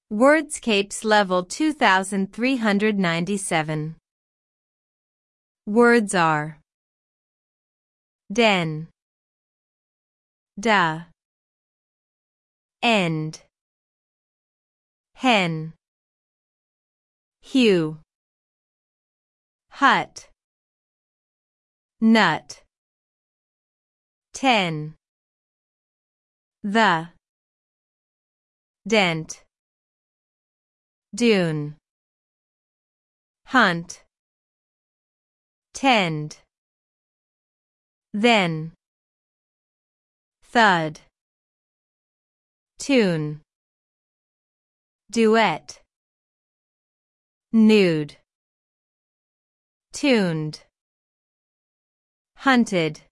Wordscapes level 2397. Words are den, da, end, hen, hue, hut, nut, ten, the, dent, dune, hunt, tend, then, thud, tune, duet, nude, tuned, hunted,